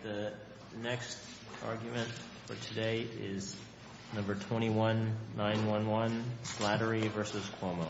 The next argument for today is number 21-911, Slattery v. Cuomo.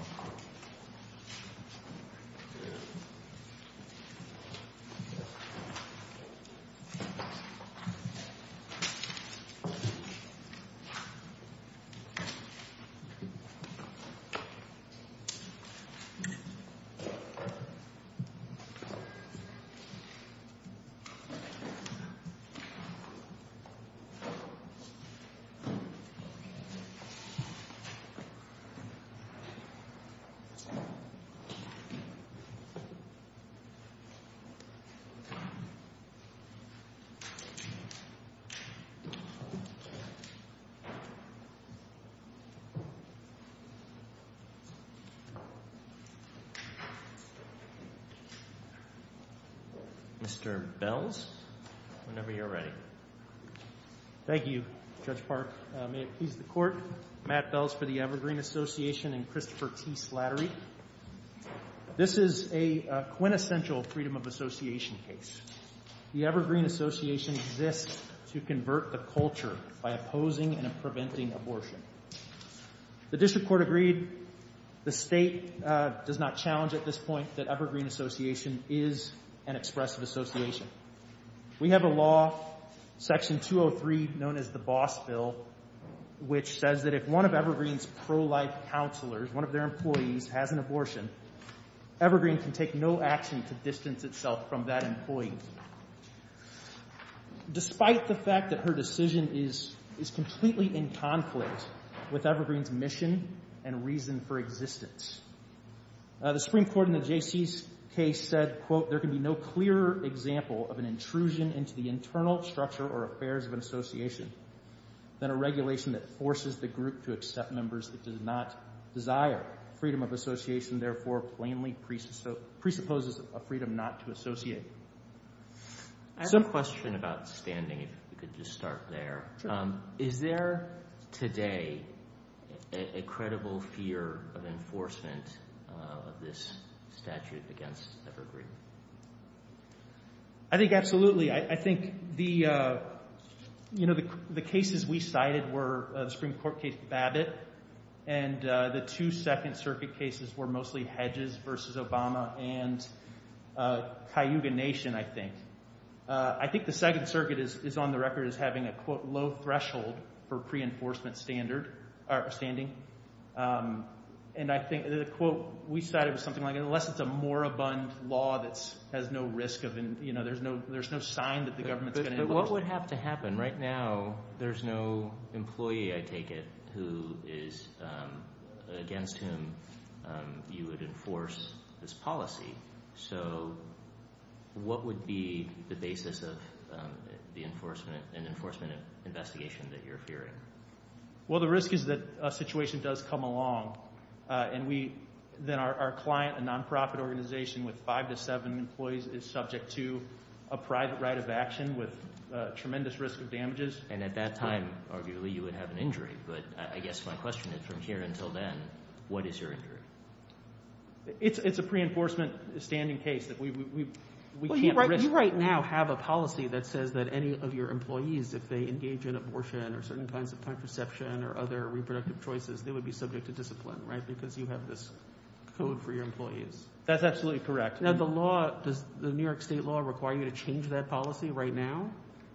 Mr. Bells, whenever you're ready. Thank you, Judge Park. May it please the Court, Matt Bells for the Evergreen Association and Christopher T. Slattery. This is a quintessential freedom of association case. The Evergreen Association exists to convert the culture by opposing and preventing abortion. The District Court agreed. The State does not challenge at this point that Evergreen Association is an expressive association. We have a law, Section 203, known as the Boss Bill, which says that if one of Evergreen's pro-life counselors, one of their employees, has an abortion, Evergreen can take no action to distance itself from that employee. Despite the fact that her decision is completely in conflict with Evergreen's mission and reason for existence. The Supreme Court in the J.C.'s case said, quote, there can be no clearer example of an intrusion into the internal structure or affairs of an association than a regulation that forces the group to accept members it does not desire. Freedom of association, therefore, plainly presupposes a freedom not to associate. I have a question about standing, if we could just start there. Sure. Is there today a credible fear of enforcement of this statute against Evergreen? I think absolutely. I think the cases we cited were the Supreme Court case Babbitt, and the two Second Circuit cases were mostly Hedges versus Obama and Cayuga Nation, I think. I think the Second Circuit is on the record as having a, quote, low threshold for pre-enforcement standing. And I think the quote we cited was something like, unless it's a moribund law that has no risk of, there's no sign that the government's going to enforce it. But what would have to happen? Right now, there's no employee, I take it, who is against whom you would enforce this policy. So what would be the basis of the enforcement investigation that you're fearing? Well, the risk is that a situation does come along, and then our client, a nonprofit organization with 5 to 7 employees, is subject to a private right of action with tremendous risk of damages. And at that time, arguably, you would have an injury. But I guess my question is, from here until then, what is your injury? It's a pre-enforcement standing case that we can't risk. You right now have a policy that says that any of your employees, if they engage in abortion or certain kinds of contraception or other reproductive choices, they would be subject to discipline, right? Because you have this code for your employees. That's absolutely correct. Now, does the New York State law require you to change that policy right now?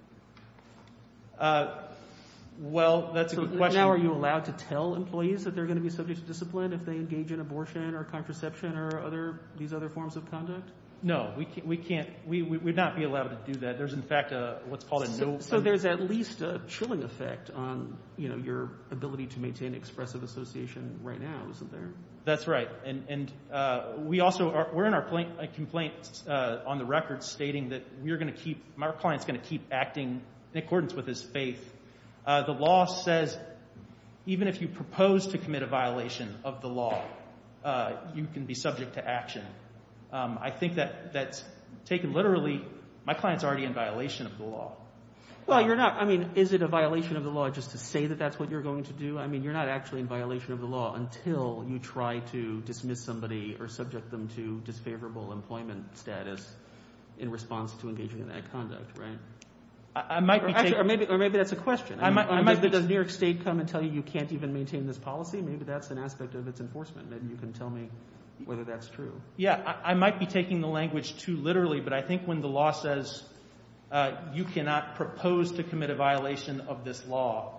Well, that's a good question. Now, are you allowed to tell employees that they're going to be subject to discipline if they engage in abortion or contraception or these other forms of conduct? No, we can't. We would not be allowed to do that. There's, in fact, what's called a no. So there's at least a chilling effect on your ability to maintain expressive association right now, isn't there? That's right. And we also we're in our complaint on the record stating that our client's going to keep acting in accordance with his faith. The law says even if you propose to commit a violation of the law, you can be subject to action. I think that's taken literally. My client's already in violation of the law. Well, you're not. I mean, is it a violation of the law just to say that that's what you're going to do? I mean, you're not actually in violation of the law until you try to dismiss somebody or subject them to disfavorable employment status in response to engaging in that conduct, right? I might be taking... Or maybe that's a question. Does New York State come and tell you can't even maintain this policy? Maybe that's an aspect of its enforcement. Maybe you can tell me whether that's true. Yeah, I might be taking the language too literally, but I think when the law says you cannot propose to commit a violation of this law,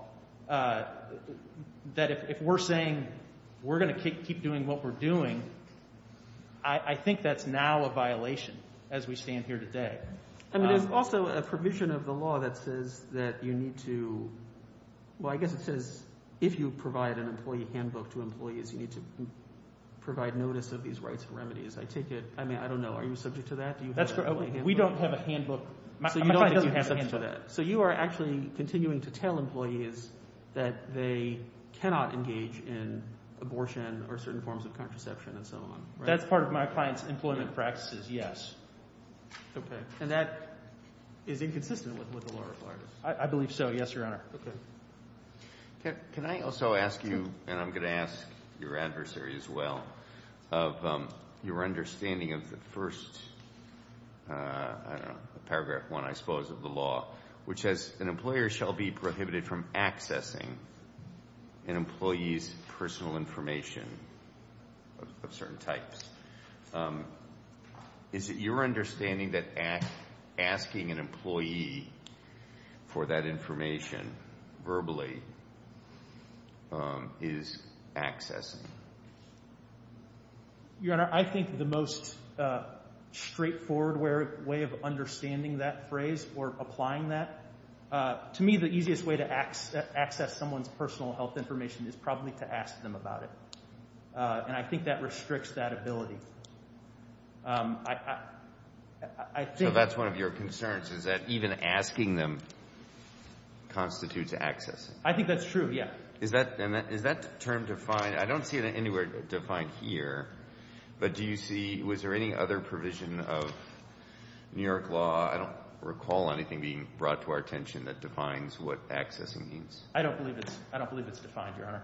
that if we're saying we're going to keep doing what we're doing, I think that's now a violation as we stand here today. I mean, there's also a provision of the law that says that you need to, well, I guess it says if you provide an employee handbook to employees, you need to provide notice of these rights and remedies. I take it, I mean, I don't know. Are you subject to that? Do you have That's correct. We don't have a handbook. So you don't think you're subject to that. So you are actually continuing to tell employees that they cannot engage in abortion or certain forms of contraception and so on, right? That's part of my client's employment practices, yes. Okay. And that is inconsistent with what the law requires? I believe so, yes, Your Honor. Okay. Can I also ask you, and I'm going to ask your adversary as well, of your understanding of the first, paragraph 1, I suppose, of the law, which says an employer shall be prohibited from accessing an employee's personal information of certain types. Is it your understanding that asking an employee for that information verbally is accessing? Your Honor, I think the most straightforward way of understanding that phrase or applying that, to me, the easiest way to access someone's personal health information is probably to ask them about it. And I think that restricts that ability. I think... So that's one of your concerns, is that even asking them constitutes accessing? I think that's true, yeah. Is that term defined? I don't see it anywhere defined here, but do you see, was there any other provision of New York law? I don't recall anything being brought to our attention that defines what accessing means. I don't believe it's defined, Your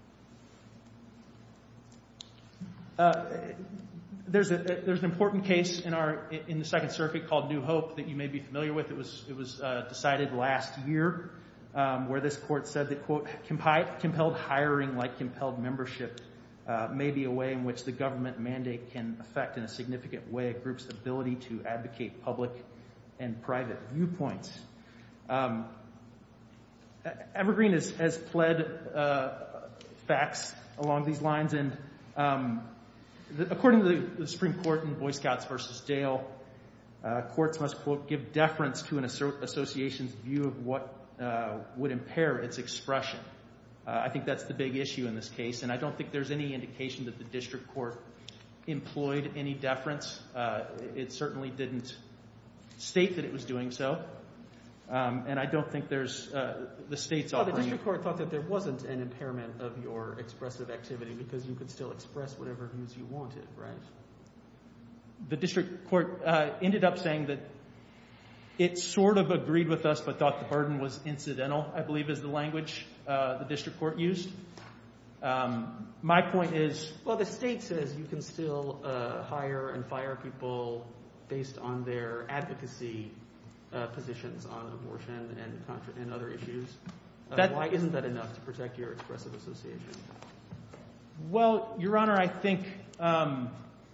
Honor. There's an important case in the Second Circuit called New Hope that you may be familiar with. It was decided last year, where this court said that, quote, compelled hiring like compelled membership may be a way in which the government mandate can affect in a significant way a group's ability to advocate public and private viewpoints. Evergreen has pled facts along these lines, and according to the Supreme Court in Boy Scouts versus Dale, courts must, quote, give deference to an association's view of what would impair its expression. I think that's the big issue in this case, and I don't think there's any indication that the district court employed any deference. It certainly didn't state that it was doing so, and I don't think there's the state's offering... The district court thought that there wasn't an impairment of your expressive activity because you could still express whatever views you wanted, right? The district court ended up saying that it sort of agreed with us but thought the burden was incidental, I believe is the language the district court used. My point is... Well, the state says you can still hire and fire people based on their advocacy positions on abortion and other issues. Why isn't that enough to protect your expressive association? Well, Your Honor, I think... I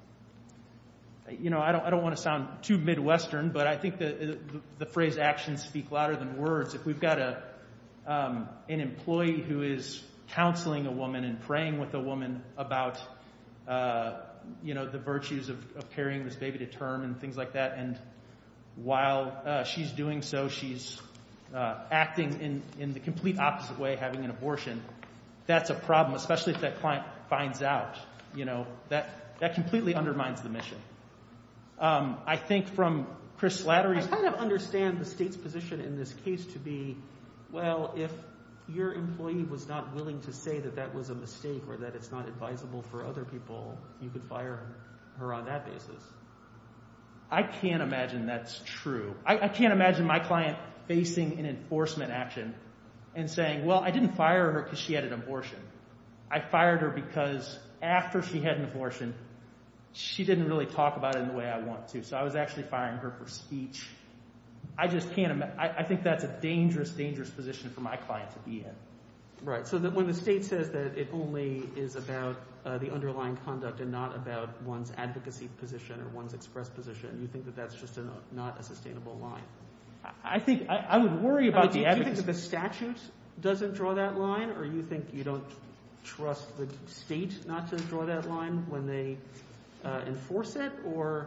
don't want to sound too Midwestern, but I think the phrase actions speak louder than words. If we've got an employee who is counseling a woman and praying with a woman about the virtues of carrying this baby to term and things like that, and while she's doing so, she's acting in the complete opposite way, having an abortion, that's a problem, especially if that client finds out. That completely undermines the mission. I think from Chris Slattery's... I kind of understand the state's position in this case to be, well, if your employee was not willing to say that that was a mistake or that it's not advisable for other people, you could fire her on that basis. I can't imagine that's true. I can't imagine my client facing an enforcement action and saying, well, I didn't fire her because she had an abortion. I fired her because after she had an abortion, she didn't really talk about it in the way I want to. So I was actually firing her for speech. I just can't I think that's a dangerous position for my client to be in. Right. So that when the state says that it only is about the underlying conduct and not about one's advocacy position or one's express position, you think that that's just not a sustainable line? I think I would worry about the advocacy. Do you think that the statute doesn't draw that line, or you think you don't trust the state not to draw that line when they enforce it, or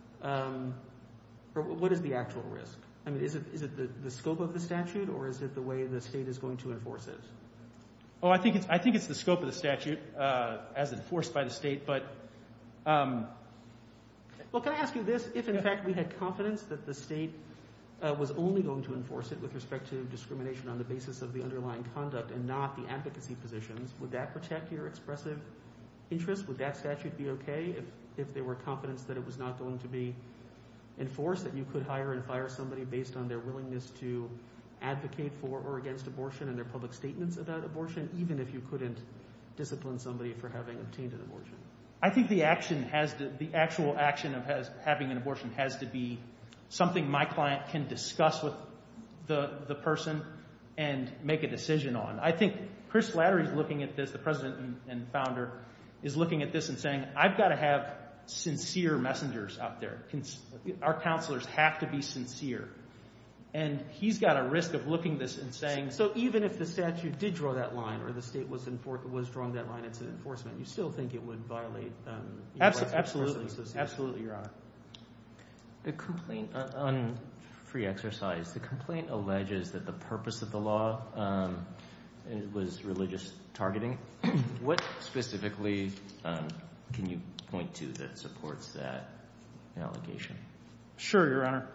what is the actual risk? I mean, is it the scope of the statute, or is it the way the state is going to enforce it? Oh, I think it's the scope of the statute as enforced by the state. But well, can I ask you this? If in fact we had confidence that the state was only going to enforce it with respect to discrimination on the basis of the underlying conduct and not the advocacy positions, would that protect your expressive interests? Would that statute be okay if there were confidence that it was not going to be enforced, that you could hire and fire somebody based on their willingness to advocate for or against abortion and their public statements about abortion, even if you couldn't discipline somebody for having obtained an abortion? I think the actual action of having an abortion has to be something my client can discuss with the person and make a decision on. I think Chris Slattery is looking at this, the president and founder, is looking at this and saying, I've got to have sincere messengers out there. Our counselors have to be sincere. And he's got a risk of looking at this and saying... So even if the statute did draw that line, or the state was drawing that line into enforcement, you still think it would violate... Absolutely, Your Honor. The complaint on free exercise, the complaint alleges that the purpose of the law was religious targeting. What specifically can you point to that supports that allegation? Sure, Your Honor.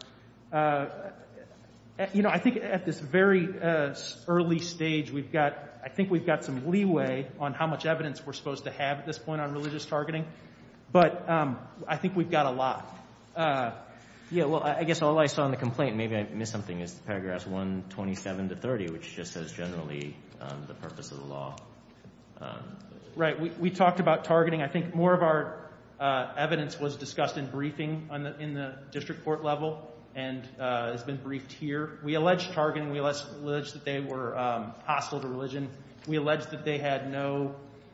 I think at this very early stage, we've got some leeway on how much evidence we're supposed to have at this point on religious targeting. But I think we've got a lot. Yeah, well, I guess all I saw in the complaint, maybe I missed something, is paragraphs 127 to 30, which just says generally the purpose of the law. Right. We talked about targeting. I think more of our evidence was discussed in briefing in the district court level and has been briefed here. We allege targeting. We allege that they were hostile to religion. We allege that they had no...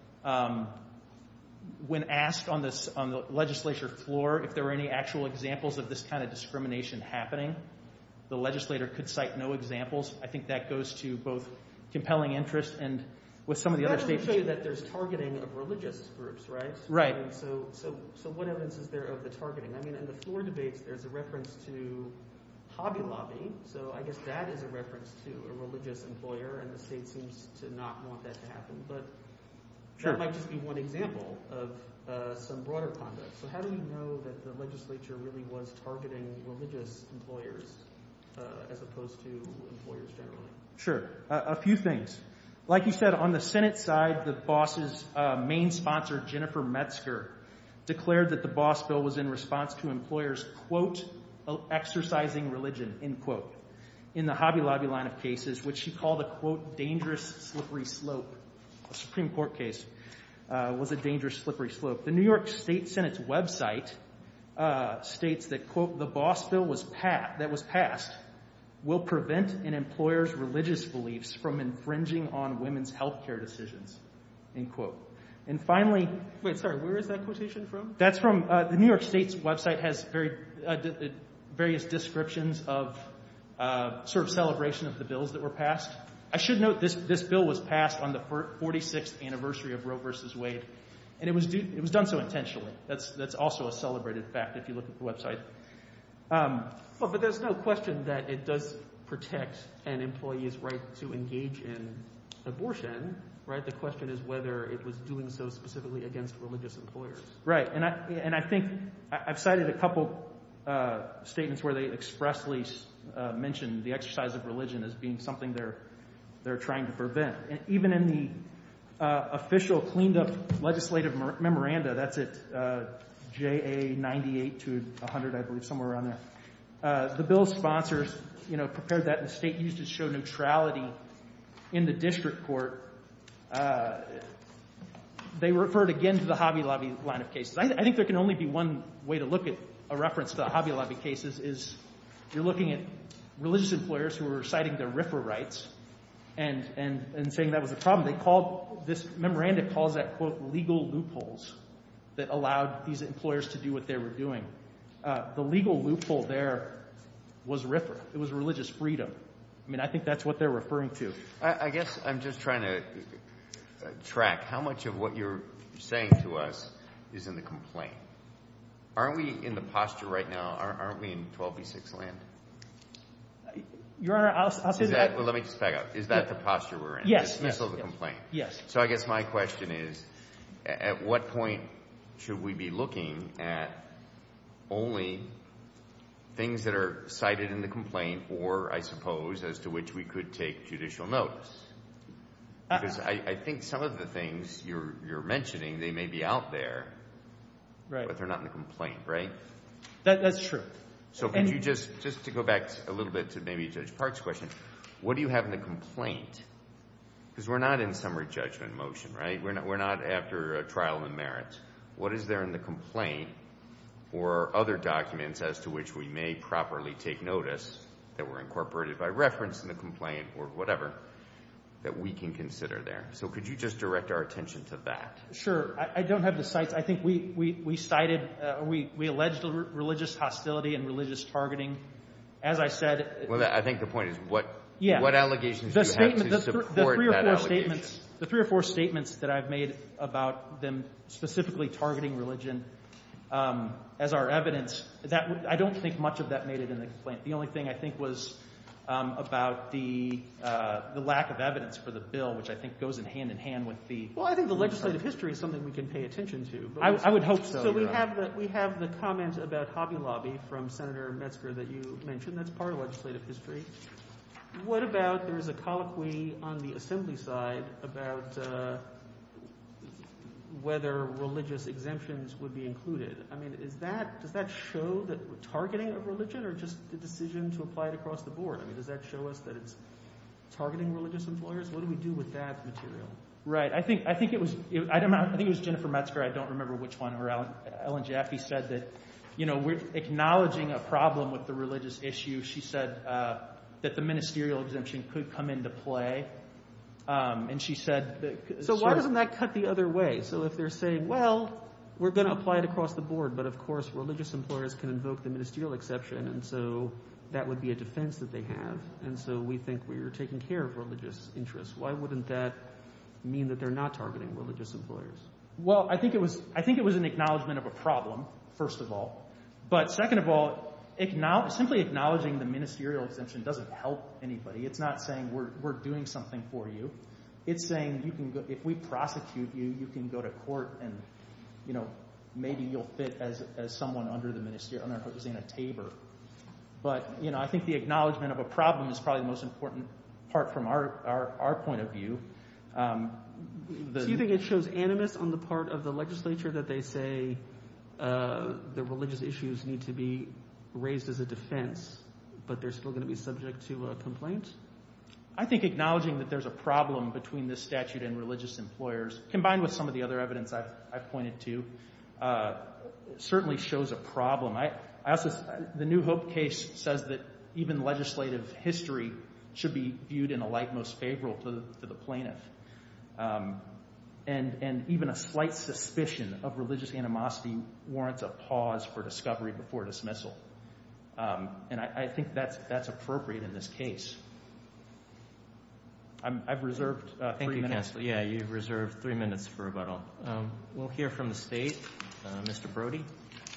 when asked on the legislature floor if there were any actual examples of this kind of discrimination happening, the legislator could cite no examples. I think that goes to both compelling interest and with some of the other statements. That doesn't show you that there's targeting of religious groups, right? Right. I mean, so what evidence is there of the targeting? I mean, in the floor debates, there's a reference to Hobby Lobby, so I guess that is a reference to a religious employer, and the state seems to not want that to happen. But that might just be one example of some broader conduct. So how do we know that the legislature really was targeting religious employers as opposed to employers generally? Sure. A few things. Like you said, on the Senate side, the boss's main sponsor, Jennifer Metzger, declared that the boss bill was in response to employers, quote, exercising religion, end quote, in the Hobby Lobby line of cases, which she called a, quote, dangerous slippery slope. A Supreme Court case was a dangerous slippery slope. The New York State Senate's website states that, quote, the boss bill that was passed will prevent an employer's religious beliefs from infringing on women's health care decisions, end quote. And finally... Wait, sorry, where is that quotation from? That's from the New York State's website has various descriptions of sort of celebration of the bills that were passed. I should note this bill was passed on the 46th anniversary of Roe versus Wade, and it was done so intentionally. That's also a celebrated fact if you look at the website. Well, but there's no question that it does protect an employee's right to engage in abortion, right? The question is whether it was doing so specifically against religious employers. Right, and I think I've cited a couple statements where they expressly mention the exercise of religion as being something they're trying to prevent. And even in the official cleaned up legislative memoranda, that's at JA 98 to 100, I believe, somewhere around there. The bill's sponsors, prepared that, and the state used to show neutrality in the district court. They referred again to the Hobby Lobby line of cases. I think there can only be one way to look at a reference to the Hobby Lobby cases is you're looking at religious employers who were citing their RFRA rights and saying that was a problem. They called, this memorandum calls that, quote, legal loopholes that allowed these employers to do what they were doing. The legal loophole there was RFRA. It was religious freedom. I mean, I think that's what they're referring to. I guess I'm just trying to track how much of what you're saying to us is in the complaint. Aren't we in the posture right now? Aren't we in 12b6 land? Your Honor, I'll say that. Well, let me just back up. Is that the posture we're in? Yes. Dismissal of the complaint. Yes. So I guess my question is, at what point should we be looking at only things that are cited in the complaint, or I suppose as to which we could take judicial notice? Because I think some of the things you're mentioning, they may be out there, right, but they're not in the complaint, right? That's true. So could you just to go back a little bit to maybe Judge Park's question, what do you have in the complaint? Because we're not in summary judgment motion, right? We're not after a trial in the merits. What is there in the complaint or other documents as to which we may properly take notice that were incorporated by reference in the complaint or whatever that we can consider there? So could you just direct our attention to that? Sure. I don't have the cites. I think we cited, we alleged religious hostility and religious targeting. As I said. Well, I think the point is what allegations do you have to support that allegation? The 3 or 4 statements that I've made about them specifically targeting religion as our evidence, that I don't think much of that made it in the complaint. The only thing I think was about the lack of evidence for the bill, which I think goes in hand with the. Well, I think the legislative history is something we can pay attention to. But I would hope so. So we have the comment about Hobby Lobby from Senator Metzger that you mentioned. That's part of legislative history. What about there's a colloquy on the assembly side about whether religious exemptions would be included? I mean, does that show that we're targeting of religion, or just the decision to apply it across the board? I mean, does that show us that it's targeting religious employers? What do we do with that material? Right. I think it was. I don't know. I think it was Jennifer Metzger. I don't remember which one. Or Ellen Jaffe said that, we're acknowledging a problem with the religious issue. She said that the ministerial exemption could come into play. And she said. So why doesn't that cut the other way? So if they're saying, well, we're going to apply it across the board, but of course religious employers can invoke the ministerial exception, and so that would be a defense that they have, and so we think we're taking care of religious interests. Why wouldn't that mean that they're not targeting religious employers? Well, I think it was an acknowledgement of a problem, first of all, but second of all, simply acknowledging the ministerial exemption doesn't help anybody. It's not saying we're doing something for you. It's saying you can go, if we prosecute you, you can go to court and, maybe you'll fit as someone under the ministerial, under Hosanna Tabor. But, I think the acknowledgement of a problem is probably the most important part from our point of view. So you think it shows animus on the part of the legislature that they say the religious issues need to be raised as a defense, but they're still going to be subject to a complaint? I think acknowledging that there's a problem between this statute and religious employers, combined with some of the other evidence I've pointed to, certainly shows a problem. The New Hope case says that even legislative history should be viewed in a light most favorable to the plaintiff. And even a slight suspicion of religious animosity warrants a pause for discovery before dismissal. And I think that's appropriate in this case. I've reserved 3 minutes. Thank you, Counsel. Yeah, you've reserved 3 minutes for rebuttal. We'll hear from the State. Mr. Brody.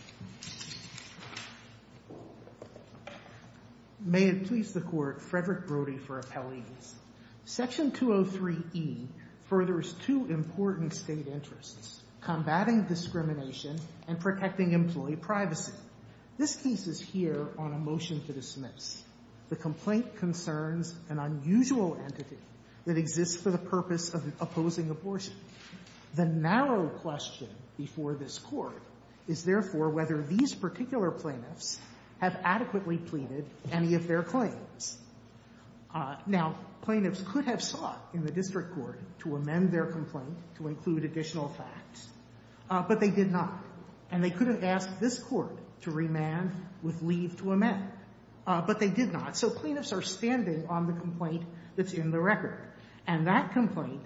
May it please the Court, Frederick Brody for appellees. Section 203E furthers 2 important state interests: combating discrimination and protecting employee privacy. This case is here on a motion to dismiss. The complaint concerns an unusual entity that exists for the purpose of opposing abortion. The narrow question before this Court is therefore whether these particular plaintiffs have adequately pleaded any of their claims. Now, plaintiffs could have sought in the district court to amend their complaint to include additional facts, but they did not. And they could have asked this Court to remand with leave to amend. but they did not. So plaintiffs are standing on the complaint that's in the record. And that complaint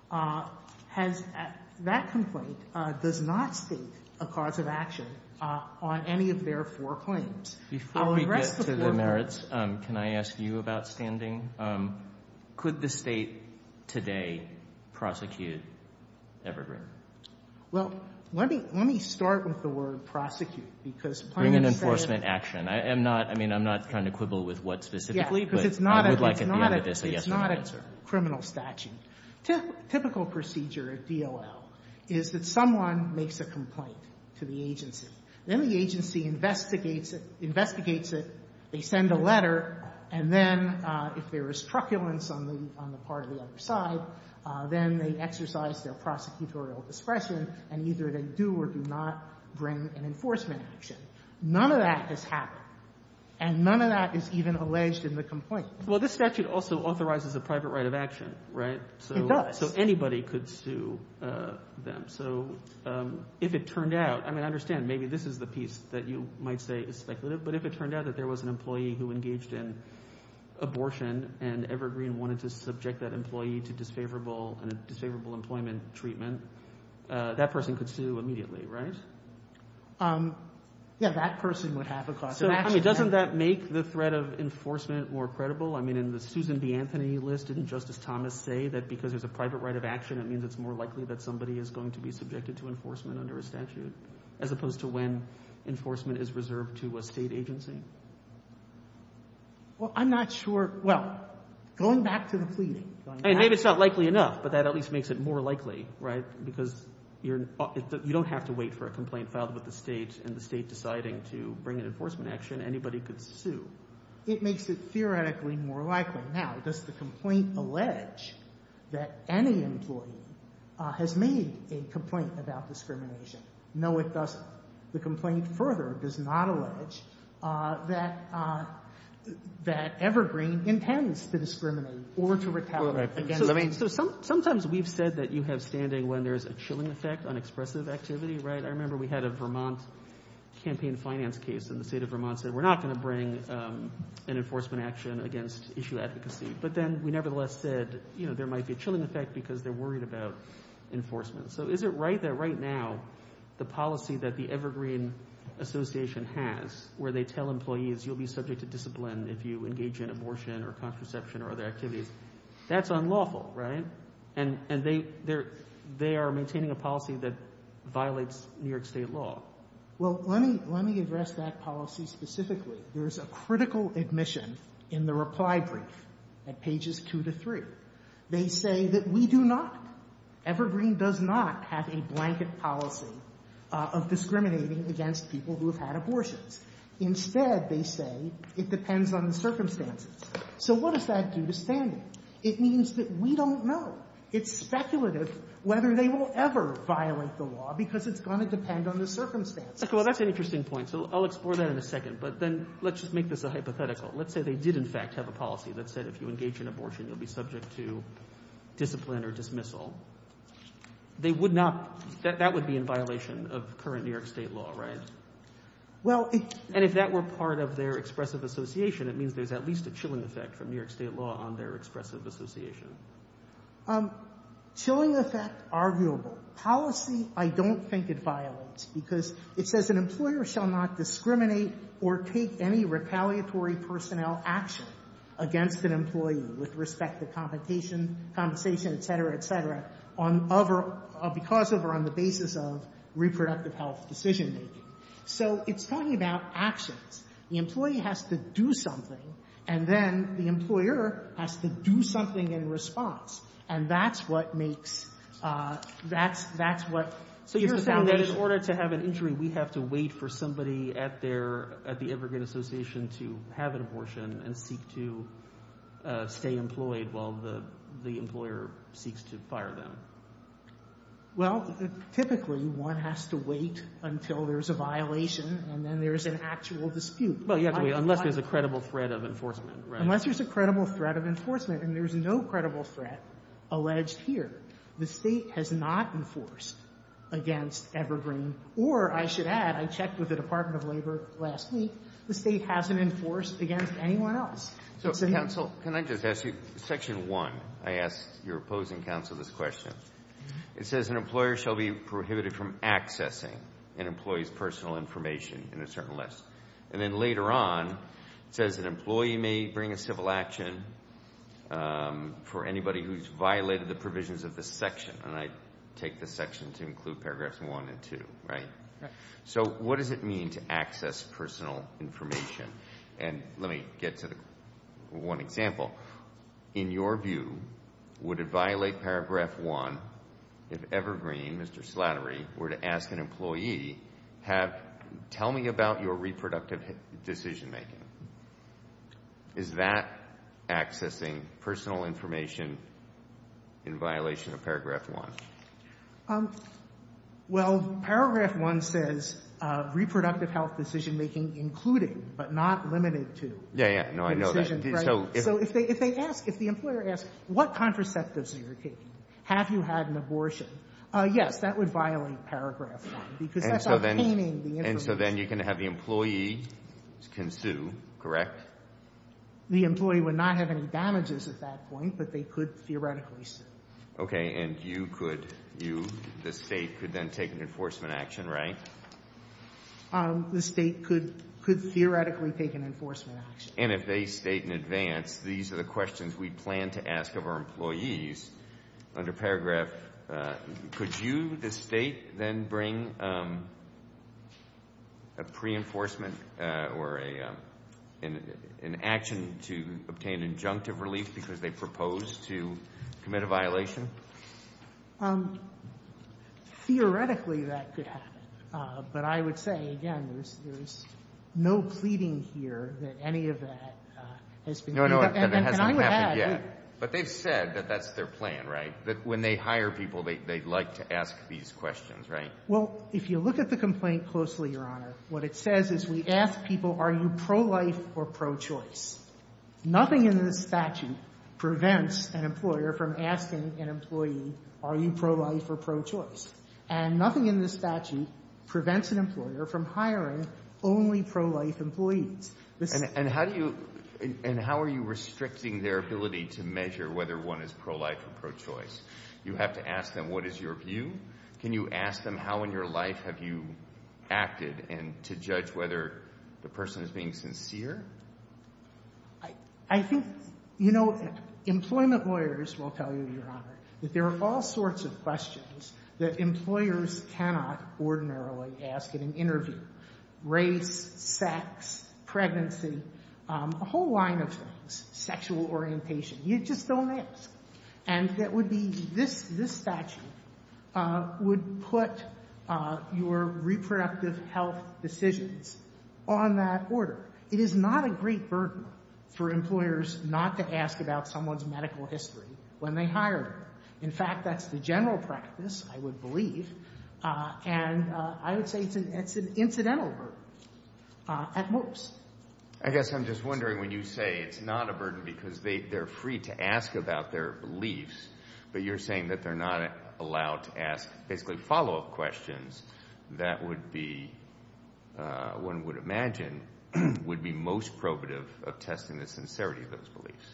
does not state a cause of action on any of their 4 claims. Before we get to the merits, can I ask you about standing? Could the State today prosecute Evergreen? Well, let me start with the word prosecute, because bring an plaintiffs enforcement action. I'm not trying to quibble with what specifically, but it's not I would like at the end of this a yes or no answer. It's not a criminal statute. Typical procedure at DOL is that someone makes a complaint to the agency. Then the agency investigates it, they send a letter, and then if there is truculence on the part of the other side, then they exercise their prosecutorial discretion, and either they do or do not bring an enforcement action. None of that has happened, and none of that is even alleged in the complaint. Well, this statute also authorizes a private right of action, right? It does. So anybody could sue them. So if it turned out, I understand maybe this is the piece that you might say is speculative, but if it turned out that there was an employee who engaged in abortion and Evergreen wanted to subject that employee to disfavorable employment treatment, that person could sue immediately, right? Yeah, that person would have a cause of action. So, doesn't that make the threat of enforcement more credible? In the Susan B. Anthony list, didn't Justice Thomas say that because there's a private right of action, it means it's more likely that somebody is going to be subjected to enforcement under a statute, as opposed to when enforcement is reserved to a state agency? Well, I'm not sure. Well, going back to the pleading. Maybe it's not likely enough, but that at least makes it more likely, right? Because you don't have to wait for a complaint filed with the state and the state deciding to bring an enforcement action. Anybody could sue. It makes it theoretically more likely. Now, does the complaint allege that any employee has made a complaint about discrimination? No, it doesn't. The complaint further does not allege that Evergreen intends to discriminate or to retaliate against So sometimes we've said that you have standing when there's a chilling effect on expressive activity, right? I remember we had a Vermont campaign finance case, and the state of Vermont said, we're not going to bring an enforcement action against issue advocacy. But then we nevertheless said, there might be a chilling effect because they're worried about enforcement. So is it right that right now the policy that the Evergreen Association has, where they tell employees you'll be subject to discipline if you engage in abortion or contraception or other activities, that's unlawful, right? And they are maintaining a policy that violates New York State law. Well, let me address that policy specifically. There's a critical admission in the reply brief at pages 2 to 3. They say that we do not, Evergreen does not have a blanket policy of discriminating against people who have had abortions. Instead, they say it depends on the circumstances. So what does that do to standing? It means that we don't know. It's speculative whether they will ever violate the law because it's going to depend on the circumstances. Okay, well, that's an interesting point. So I'll explore that in a second. But then let's just make this a hypothetical. Let's say they did, in fact, have a policy that said if you engage in abortion, you'll be subject to discipline or dismissal. They would not – that would be in violation of current New York State law, right? Well, and if that were part of their expressive association, it means there's at least a chilling effect from New York State law on their expressive association. Chilling effect, arguable. Policy, I don't think it violates because it says an employer shall not discriminate or take any retaliatory personnel action against an employee with respect to compensation, et cetera, because of or on the basis of reproductive health decision-making. So it's talking about actions. The employee has to do something, and then the employer has to do something in response. And that's what makes that's what So you're saying that in order to have an injury, we have to wait for somebody at the Evergreen Association to have an abortion and seek to stay employed while the employer seeks to fire them? Well, typically one has to wait until there's a violation and then there's an actual dispute. Well, you have to wait unless there's a credible threat of enforcement, right? Unless there's a credible threat of enforcement, and there's no credible threat alleged here. The state has not enforced against Evergreen, or I should add, I checked with the Department of Labor last week, the state hasn't enforced against anyone else. So, counsel, can I just ask you, Section 1, I asked your opposing counsel this question. It says an employer shall be prohibited from accessing an employee's personal information in a certain list. And then later on, it says an employee may bring a civil action for anybody who's violated the provisions of this section. And I take this section to include paragraphs 1 and 2, right? Right. So what does it mean to access personal information? And let me get to the one example. In your view, would it violate paragraph 1 if Evergreen, Mr. Slattery, were to ask an employee, tell me about your reproductive decision-making? Is that accessing personal information in violation of paragraph 1? Well, paragraph 1 says reproductive health decision-making including, but not limited to. Yeah. No, I know that. Right? So if the employer asks, what contraceptives are you taking? Have you had an abortion? Yes, that would violate paragraph 1 because that's obtaining the information. And so then you can have the employee can sue, correct? The employee would not have any damages at that point, but they could theoretically sue. Okay, and the state could then take an enforcement action, right? The state could theoretically take an enforcement action. And if they state in advance, these are the questions we plan to ask of our employees, under paragraph, could you, the state, then bring a pre-enforcement or an action to obtain injunctive relief because they propose to commit a violation? Theoretically, that could happen. But I would say, again, there's no pleading here that any of that has been No, it hasn't I would happened add, yet. But they've said that that's their plan, right? That when they hire people, they like to ask these questions, right? Well, if you look at the complaint closely, Your Honor, what it says is we ask people, are you pro-life or pro-choice? Nothing in this statute prevents an employer from asking an employee, are you pro-life or pro-choice? And nothing in this statute prevents an employer from hiring only pro-life employees. And how are you restricting their ability to measure whether one is pro-life or pro-choice? You have to ask them, what is your view? Can you ask them, how in your life have you acted, and to judge whether the person is being sincere? I think, employment lawyers will tell you, Your Honor, that there are all sorts of questions that employers cannot ordinarily ask in an interview. Race, sex, pregnancy, a whole line of things, sexual orientation. You just don't ask. And that would be, this statute would put your reproductive health decisions on that order. It is not a great burden for employers not to ask about someone's medical history when they hire them. In fact, that's the general practice, I would believe. And I would say it's an incidental burden at most. I guess I'm just wondering, when you say it's not a burden because they're free to ask about their beliefs, but you're saying that they're not allowed to ask basically follow-up questions that would be, one would imagine, would be most probative of testing the sincerity of those beliefs.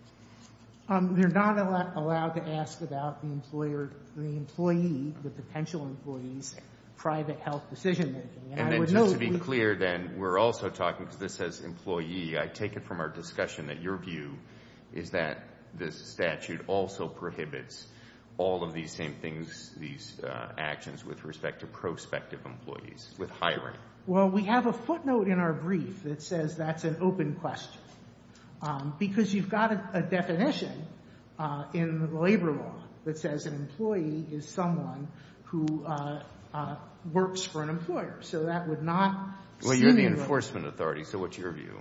They're not allowed to ask about the employee, the potential employee's private health decision-making. And then just to be clear, then, we're also talking, because this says employee, I take it from our discussion that your view is that this statute also prohibits all of these same things, these actions with respect to prospective employees with hiring. Well, we have a footnote in our brief that says that's an open question. Because you've got a definition in the labor law that says an employee is someone who works for an employer. So that would not Well, you're the enforcement authority, so what's your view?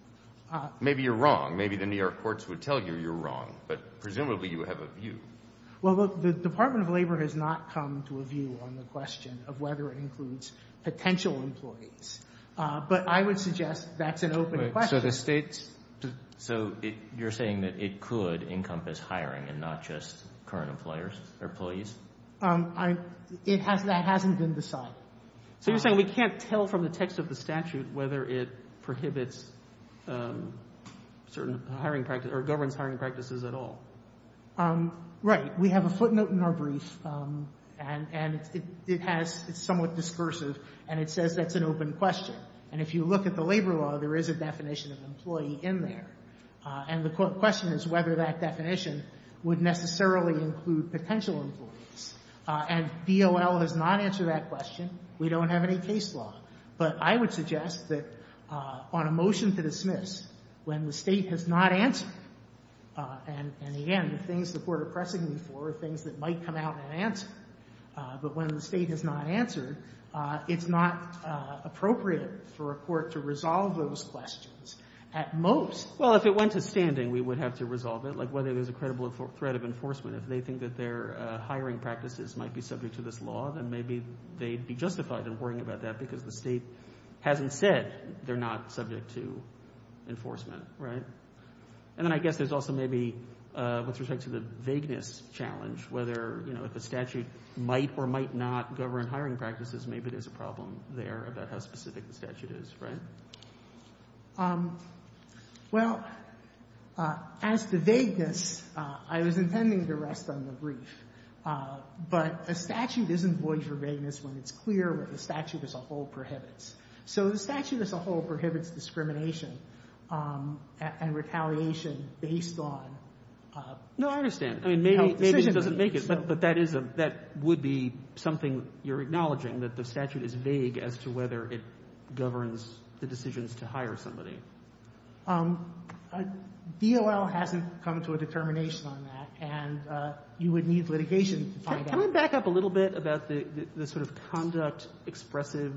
Maybe you're wrong. Maybe the New York courts would tell you you're wrong. But presumably you have a view. Well, the Department of Labor has not come to a view on the question of whether it includes potential employees. But I would suggest that's an open question. So the states... So you're saying that it could encompass hiring and not just current employers or employees? That hasn't been decided. So you're saying we can't tell from the text of the statute whether it prohibits certain hiring practice or governs hiring practices at all. Right. We have a footnote in our brief, and it's somewhat discursive, and it says that's an open question. And if you look at the labor law, there is a definition of employee in there. And the question is whether that definition would necessarily include potential employees. And DOL has not answered that question. We don't have any case law. But I would suggest that on a motion to dismiss, when the State has not answered, and again, the things the Court are pressing me for are things that might come out in an answer. But when the State has not answered, it's not appropriate for a court to resolve those questions. At most. Well, if it went to standing, we would have to resolve it, like whether there's a credible threat of enforcement. If they think that their hiring practices might be subject to this law, then maybe they'd be justified in worrying about that because the State hasn't said they're not subject to enforcement, right? And then I guess there's also maybe, with respect to the vagueness challenge, whether, if a statute might or might not govern hiring practices, maybe there's a problem there about how specific the statute is, right? Well, as to vagueness, I was intending to rest on the brief. But a statute isn't void for vagueness when it's clear what the statute as a whole prohibits. So the statute as a whole prohibits discrimination and retaliation based on No, I understand. I mean, maybe it doesn't make it, but that would be something you're acknowledging, that the statute is vague as to whether it governs the decisions to hire somebody. DOL hasn't come to a determination on that, and you would need litigation to find out. Can I back up a little bit about the sort of conduct expression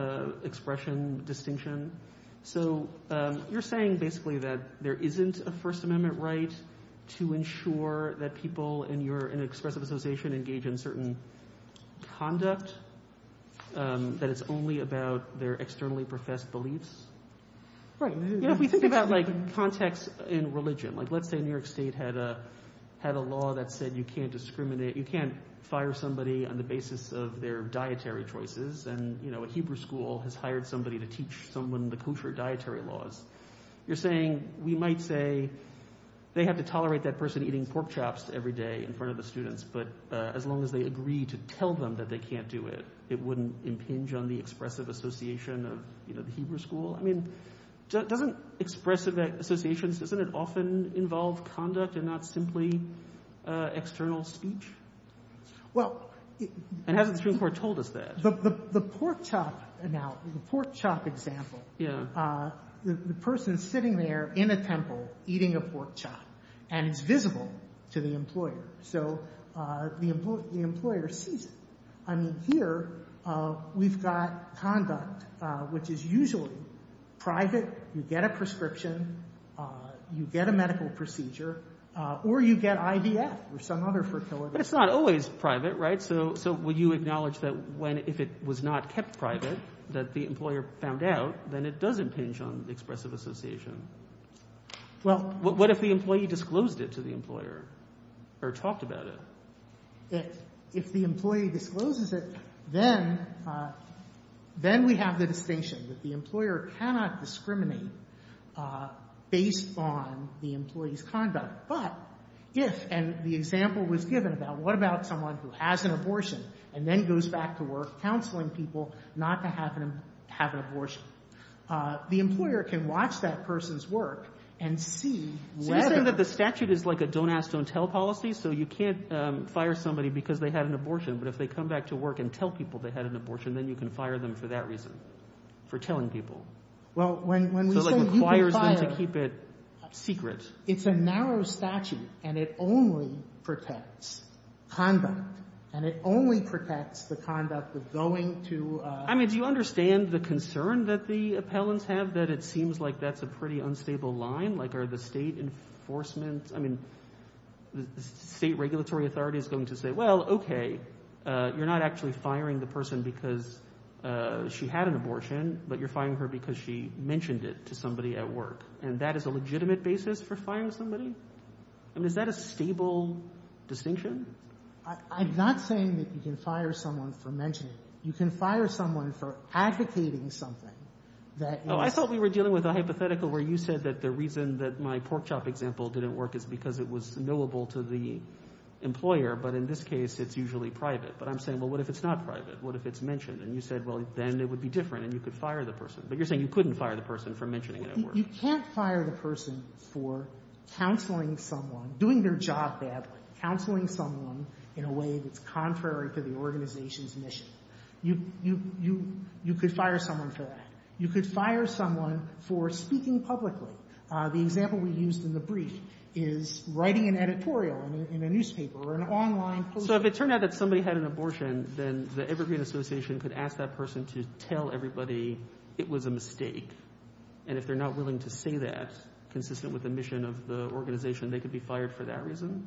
distinction? So you're saying basically that there isn't a First Amendment right to ensure that people in an expressive association engage in certain conduct, that it's only about their externally professed beliefs? Right. If we think about, like, context in religion, like let's say New York State had a law that said you can't discriminate, you can't fire somebody on the basis of their dietary choices, and, a Hebrew school has hired somebody to teach someone the kosher dietary laws. You're saying we might say they have to tolerate that person eating pork chops every day in front of the students, but as long as they agree to tell them that they can't do it, it wouldn't impinge on the expressive association of, the Hebrew school. I mean, doesn't expressive associations, doesn't it often involve conduct and not simply external speech? Well, and hasn't the Supreme Court told us that? The pork chop example. Yeah. The person sitting there in a temple eating a pork chop, and it's visible to the employer. So the employer sees it. I mean, here we've got conduct which is usually private. You get a prescription, you get a medical procedure, or you get IVF or some other fertility. But it's not always private, right? So will you acknowledge that if it was not kept private, that the employer found out, then it does impinge on the expressive association? Well, what if the employee disclosed it to the employer or talked about it? If the employee discloses it, then we have the distinction that the employer cannot discriminate based on the employee's conduct. But if, and the example was given about what about someone who has an abortion and then goes back to work counseling people not to have an abortion, the employer can watch that person's work and see whether... So you're saying that the statute is like a don't ask, don't tell policy, so you can't fire somebody because they had an abortion, but if they come back to work and tell people they had an abortion, then you can fire them for that reason, for telling people. Well, when we so say it requires you can fire, them to keep it secret. It's a narrow statute, and it only protects conduct, and it only protects the conduct of going to... I mean, do you understand the concern that the appellants have, that it seems like that's a pretty unstable line? Like, are the state enforcement... I mean, the state regulatory authority is going to say, well, okay, you're not actually firing the person because she had an abortion, but you're firing her because she mentioned it to somebody at work. And that is a legitimate basis for firing somebody? I mean, is that a stable distinction? I'm not saying that you can fire someone for mentioning it. You can fire someone for advocating something that Oh, I thought we were dealing with a hypothetical where you said that the reason that my pork chop example didn't work is because it was knowable to the employer, but in this case it's usually private. But I'm saying, well, what if it's not private? What if it's mentioned? And you said, well, then it would be different and you could fire the person. But you're saying you couldn't fire the person for mentioning it at work. You can't fire the person for counseling someone, doing their job badly, counseling someone in a way that's contrary to the organization's mission. You could fire someone for that. You could fire someone for speaking publicly. The example we used in the brief is writing an editorial in a newspaper or an online post. So if it turned out that somebody had an abortion, then the Evergreen Association could ask that person to tell everybody it was a mistake. And if they're not willing to say that, consistent with the mission of the organization, they could be fired for that reason?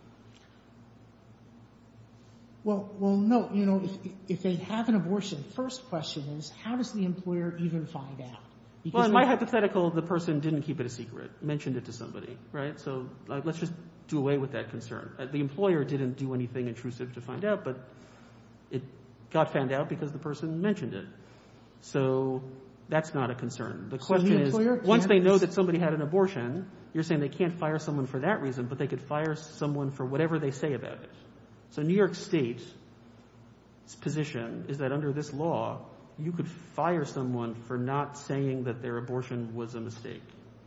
Well, no. You know, if they have an abortion, first question is, how does the employer even find out? Because well, in my hypothetical, the person didn't keep it a secret, mentioned it to somebody, right? So let's just do away with that concern. The employer didn't do anything intrusive to find out, but it got found out because the person mentioned it. So that's not a concern. The question is, once they know that somebody had an abortion, you're saying they can't fire someone for that reason, but they could fire someone for whatever they say about it. So New York State's position is that under this law, you could fire someone for not saying that their abortion was a mistake.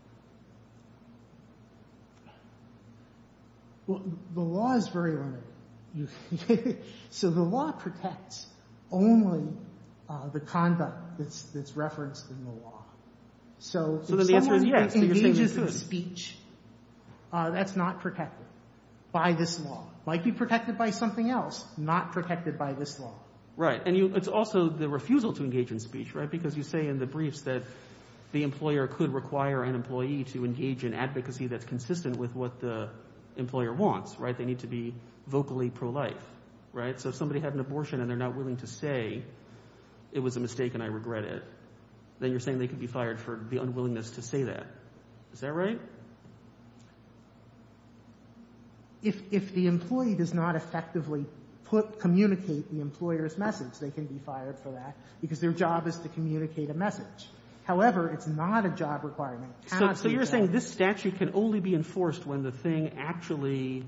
Well, the law is very limited. So the law protects only the conduct that's referenced in the law. So then the answer is yes. So you're saying engages they in could. speech, that's not protected by this law. Might be protected by something else, not protected by this law. Right. And it's also the refusal to engage in speech, right? Because you say in the briefs that the employer could require an employee to engage in advocacy that's consistent with what the employer wants, right? They need to be vocally pro-life, right? So if somebody had an abortion and they're not willing to say it was a mistake and I regret it, then you're saying they could be fired for the unwillingness to say that. Is that right? If the employee does not effectively communicate the employer's message, they can be fired for that because their job is to communicate a message. However, it's not a job requirement. So you're saying this statute can only be enforced when the thing actually,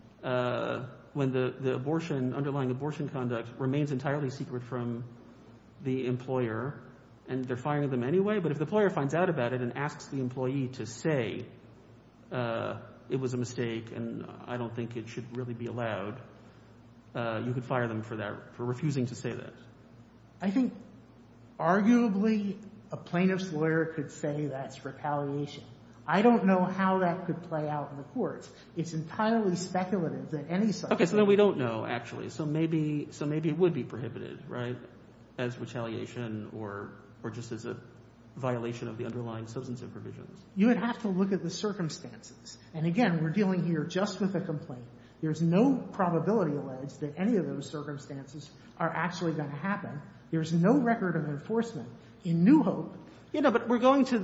when the abortion, underlying abortion conduct remains entirely secret from the employer and they're firing them anyway? But if the employer finds out about it and asks the employee to say it was a mistake and I don't think it should really be allowed, you could fire them for that, for refusing to say that. I think arguably a plaintiff's lawyer could say that's retaliation. I don't know how that could play out in the courts. It's entirely speculative that any such Okay, so then we don't know, actually. So maybe it would be prohibited, right, as retaliation or just as a violation of the underlying substantive provisions. You would have to look at the circumstances. And again, we're dealing here just with a complaint. There's no probability alleged that any of those circumstances are actually going to happen. There's no record of enforcement. In New Hope, you know, but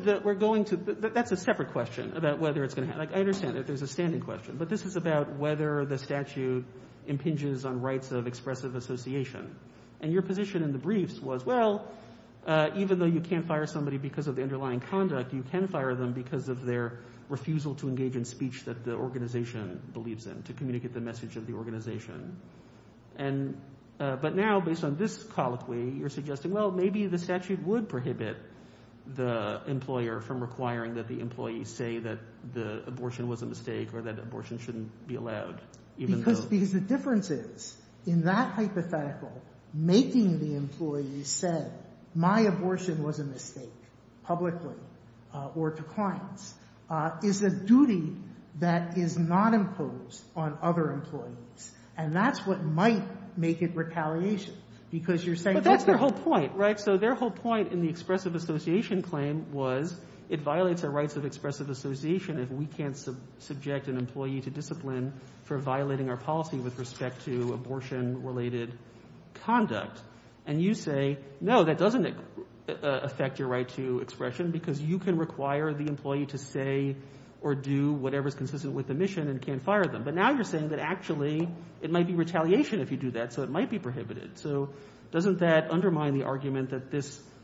that's a separate question about whether it's going to happen. Like, I understand that there's a standing question, but this is about whether the statute impinges on rights of expressive association. And your position in the briefs was, well, even though you can't fire somebody because of the underlying conduct, you can fire them because of their refusal to engage in speech that the organization believes in, to communicate the message of the organization. And but now, based on this colloquy, you're suggesting, well, maybe the statute would prohibit the employer from requiring that the employee say that the abortion was a mistake or that abortion shouldn't be allowed. Because the difference is, in that hypothetical, making the employee say, my abortion was a mistake, publicly or to clients, is a duty that is not imposed on other employees. And that's what might make it retaliation, because you're saying... But that's their whole point, right? So their whole point in the expressive association claim was it violates our rights of expressive association if we can't subject an employee to discipline for violating our policy with respect to abortion-related conduct. And you say, no, that doesn't affect your right to expression because you can require the employee to say or do whatever's consistent with the mission and can't fire them. But now you're saying that actually it might be retaliation if you do that, so it might be prohibited. So doesn't that undermine the argument that this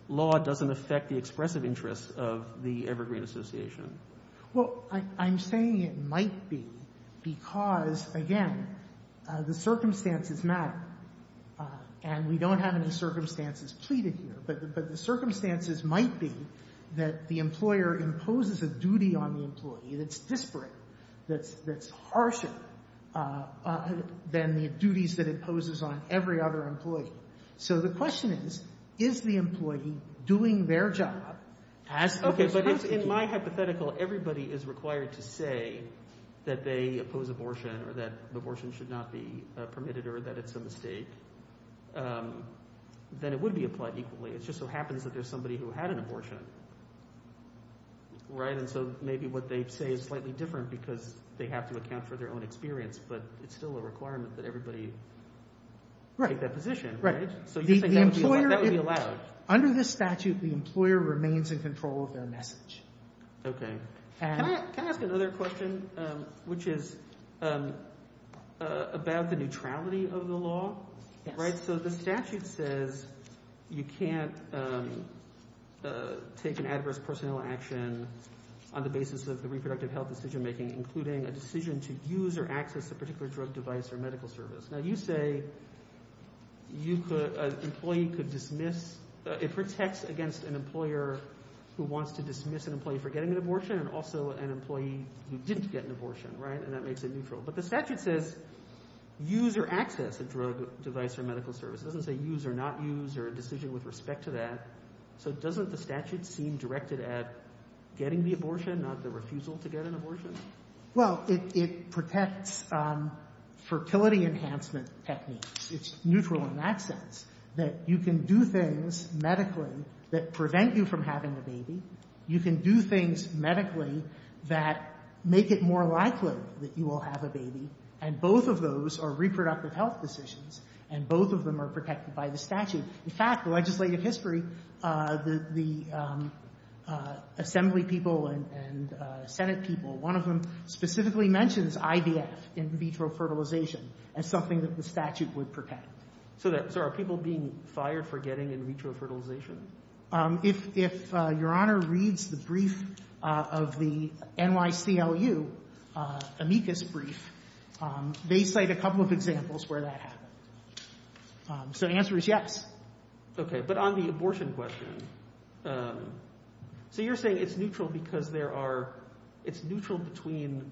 law doesn't affect the expressive interests of the Evergreen Association? Well, I'm saying it might be because, again, the circumstances matter. And we don't have any circumstances pleaded here. But the circumstances might be that the employer imposes a duty on the employee that's disparate, that's harsher than the duties that it imposes on every other employee. So the question is the employee doing their job as it was Okay, but constituted? in my hypothetical, everybody is required to say that they oppose abortion or that abortion should not be permitted or that it's a mistake. Then it would be applied equally. It just so happens that there's somebody who had an abortion, right? And so maybe what they say is slightly different because they have to account for their own experience, but it's still a requirement that everybody take that position, right? So you're saying that would be allowed? Under this statute, the employer remains in control of their message. Okay. And Can I ask another question, which is about the neutrality of the law? Yes. Right? So the statute says you can't take an adverse personnel action on the basis of the reproductive health decision-making, including a decision to use or access a particular drug, device, or medical service. Now, you say an employee could dismiss it protects against an employer who wants to dismiss an employee for getting an abortion and also an employee who didn't get an abortion, right? And that makes it neutral. But the statute says use or access a drug, device, or medical service. It doesn't say use or not use or a decision with respect to that. So doesn't the statute seem directed at getting the abortion, not the refusal to get an abortion? well, it protects fertility enhancement techniques. It's neutral in that sense, that you can do things medically that prevent you from having a baby. You can do things medically that make it more likely that you will have a baby. And both of those are reproductive health decisions, and both of them are protected by the statute. In fact, the legislative history, the Assembly people and Senate people, one of them specifically mentions IVF, in vitro fertilization, as something that the statute would protect. So are people being fired for getting in vitro fertilization? If Your Honor reads the brief of the NYCLU, amicus brief, they cite a couple of examples where that happened. So the answer is yes. Okay, but on the abortion question, so you're saying it's neutral because it's neutral between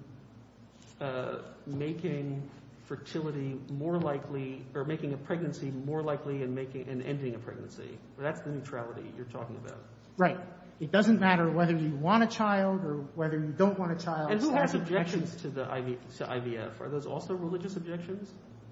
making fertility more likely, or making a pregnancy more likely and ending a pregnancy. That's the neutrality you're talking about. Right. It doesn't matter whether you want a child or whether you don't want a child. And who has objections to IVF? Are those also religious objections?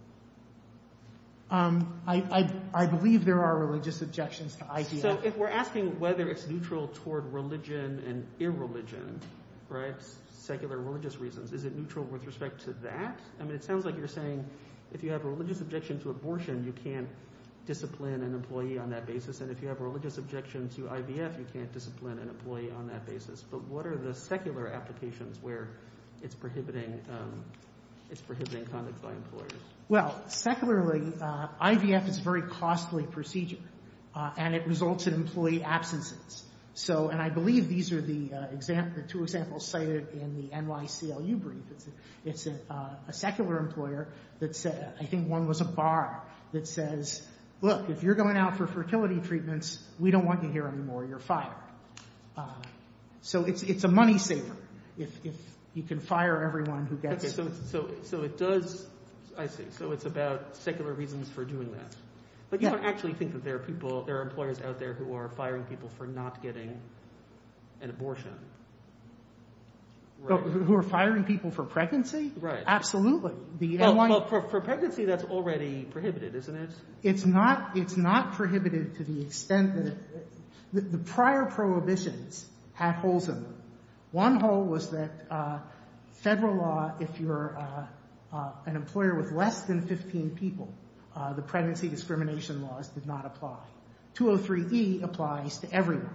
I believe there are religious objections to IVF. So if we're asking whether it's neutral toward religion and irreligion, right, secular religious reasons, is it neutral with respect to that? I mean, it sounds like you're saying if you have a religious objection to abortion, you can't discipline an employee on that basis, and if you have a religious objection to IVF, you can't discipline an employee on that basis. But what are the secular applications where it's prohibiting conduct by employers? Well, secularly, IVF is a very costly procedure, and it results in employee absences. So, and I believe these are the two examples cited in the NYCLU brief. It's a secular employer that said, I think one was a bar, that says, look, if you're going out for fertility treatments, we don't want you here anymore. You're fired. So it's a money saver if you can fire everyone who gets. Okay, so it does. I see. So it's about secular reasons for doing that. But you don't actually think that there are employers out there who are firing people for not getting an abortion, right? Who are firing people for pregnancy? Right. Absolutely. For pregnancy, that's already prohibited, isn't it? It's not prohibited to the extent that the prior prohibitions had holes in them. One hole was that federal law, if you're an employer with less than 15 people, the pregnancy discrimination laws did not apply. 203E applies to everyone.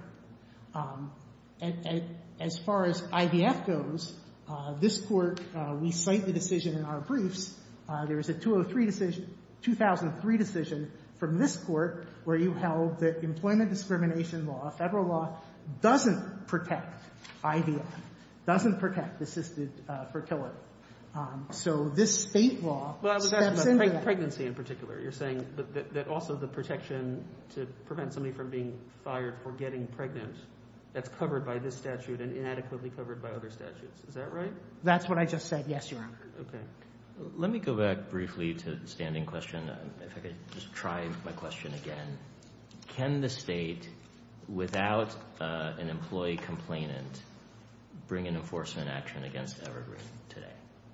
And as far as IVF goes, this court, we cite the decision in our briefs. There is a 2003 decision from this court where you held that employment discrimination law, federal law, doesn't protect IVF, doesn't protect assisted fertility. So this state law Well, I was steps asking into about that. pregnancy in particular. You're saying that also the protection to prevent somebody from being fired for getting pregnant, that's covered by this statute and inadequately covered by other statutes. Is that right? That's what I just said, yes, Your Honor. Okay. Let me go back briefly to the standing question. If I could just try my question again. Can the state, without an employee complainant, bring an enforcement action against Evergreen today?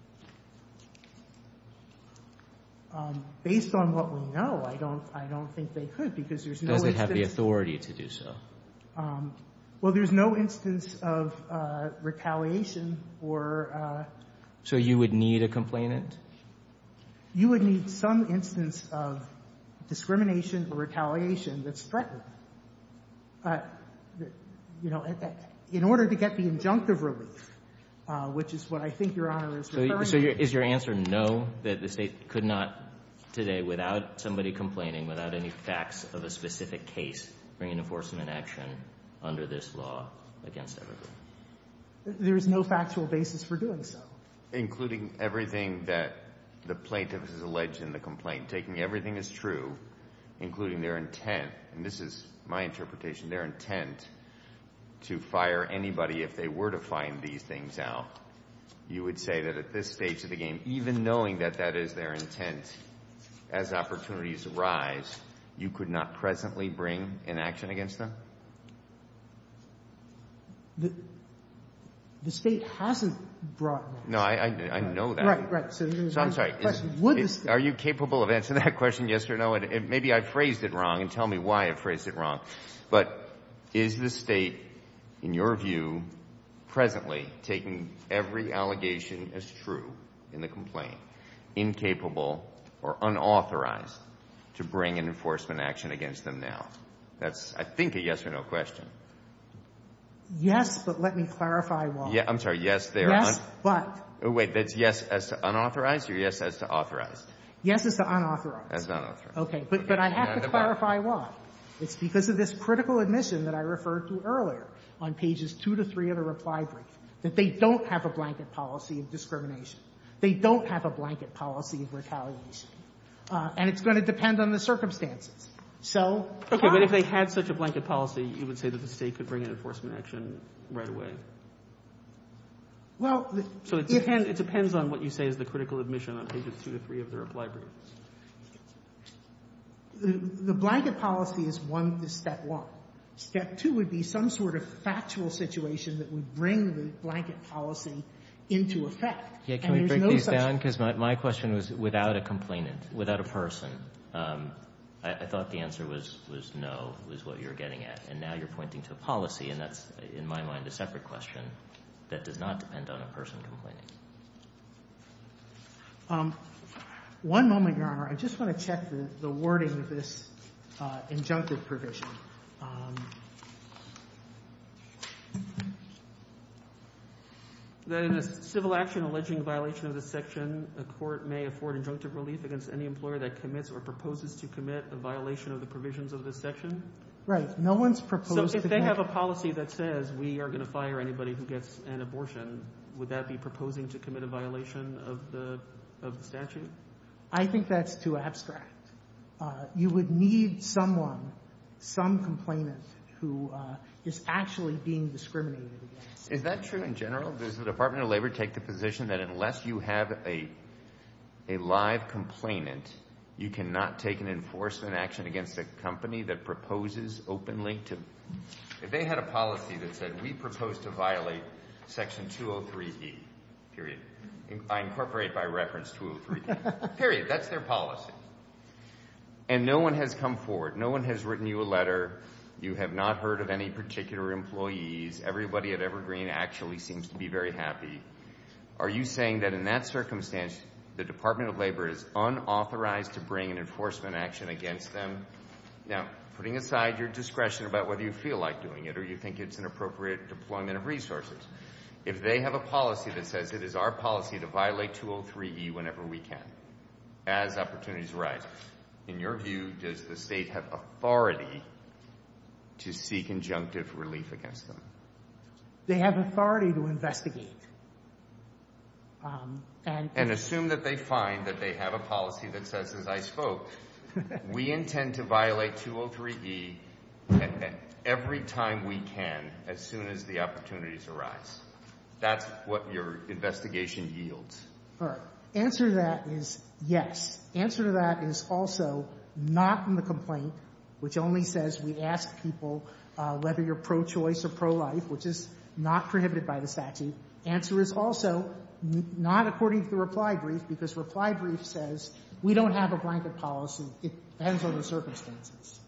Based on what we know, I don't think they could, because there's no Does it instance. have the authority to do so? Well, there's no instance of retaliation or. So you would need a complainant? You would need some instance of discrimination or retaliation that's threatened. In order to get the injunctive relief, which is what I think Your Honor is referring to. So is your answer no, that the state could not today, without somebody complaining, without any facts of a specific case, bring an enforcement action under this law against Evergreen? There's no factual basis for doing so. Including everything that the plaintiff has alleged in the complaint, taking everything as true, including their intent, and this is my interpretation, their intent to fire anybody if they were to find these things out. You would say that at this stage of the game, even knowing that that is their intent, as opportunities arise, you could not presently bring an action against them? The state hasn't brought an action. No, I know that. Right. So I'm sorry. Are you capable of answering that question, yes or no? And maybe I phrased it wrong, and tell me why I phrased it wrong. But is the state, in your view, presently taking every allegation as true in the complaint, incapable or unauthorized to bring an enforcement action against them now? That's, I think, a yes or no question. Yes, but let me clarify why. Yeah, I'm sorry. Yes, they are. Yes, but. Oh, wait, that's yes as to unauthorized or yes as to authorized? Yes as to unauthorized. As unauthorized. Okay, but I have to clarify why. It's because of this critical admission that I referred to earlier on pages 2 to 3 of the reply brief, that they don't have a blanket policy of discrimination. They don't have a blanket policy of retaliation. And it's going to depend on the circumstances. So. Okay, but if they had such a blanket policy, you would say that the state could bring an enforcement action right away. Well. So it depends on what you say is the critical admission on pages 2 to 3 of the reply brief. The blanket policy is step one. Step two would be some sort of factual situation that would bring the blanket policy into effect. Yeah, can we break these down? Because my question was without a complainant, without a person. I thought the answer was no, was what you were getting at. And now you're pointing to a policy, and that's, in my mind, a separate question that does not depend on a person complaining. One moment, Your Honor. I just want to check the wording of this injunctive provision. That in a civil action alleging violation of this section, a court may afford injunctive relief against any employer that commits or proposes to commit a violation of the provisions of this section? Right. No one's proposed So if they have a policy that says we are going to fire anybody who gets an abortion, would that be proposing to commit a violation of the statute? I think that's too abstract. You would need some complainant who is actually being discriminated against. Is that true in general? Does the Department of Labor take the position that unless you have a live complainant, you cannot take an enforcement action against a company that proposes openly to? If they had a policy that said we propose to violate Section 203E, period. I incorporate by reference 203E, period. That's their policy. And no one has come forward. No one has written you a letter. You have not heard of any particular employees. Everybody at Evergreen actually seems to be very happy. Are you saying that in that circumstance, the Department of Labor is unauthorized to bring an enforcement action against them? Now, putting aside your discretion about whether you feel like doing it or you think it's an appropriate deployment of resources, if they have a policy that says it is our policy to violate 203E whenever we can, as opportunities arise, in your view, does the state have authority to seek injunctive relief against them? They have authority to investigate. And assume that they find that they have a policy that says, as I spoke, we intend to violate 203E every time we can, as soon as the opportunities arise. That's what your investigation yields. All right. Answer to that is yes. Answer to that is also not in the complaint, which only says we ask people whether you're pro-choice or pro-life, which is not prohibited by the statute. Answer is also not according to the reply brief, because reply brief says we don't have a blanket policy. It depends on the circumstances.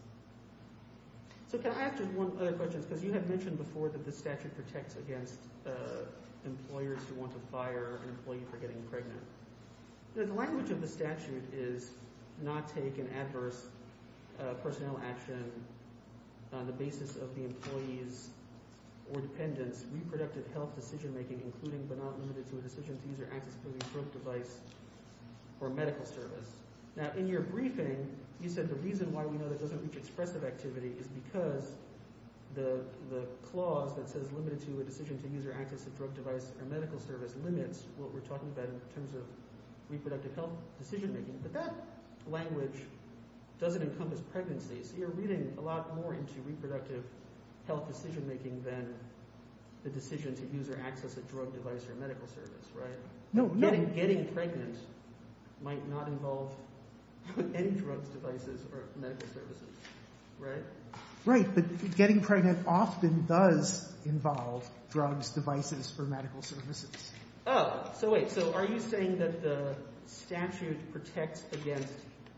So can I ask just one other question? Because you had mentioned before that the statute protects against employers who want to fire an employee for getting pregnant. The language of the statute is not take an adverse personnel action on the basis of the employee's or dependents' reproductive health decision-making, including but not limited to a decision to use or access to a drug device or medical service. Now, in your briefing, you said the reason why we know that doesn't reach expressive activity is because the clause that says limited to a decision to use or access a drug device or medical service limits what we're talking about in terms of reproductive health decision-making. But that language doesn't encompass pregnancy. So you're reading a lot more into reproductive health decision-making than the decision to use or access a drug device or medical service, right? No. Getting pregnant might not involve any drugs, devices, or medical services, right? Right, but getting pregnant often does involve drugs, devices, or medical services. Oh, so wait. So are you saying that the statute protects against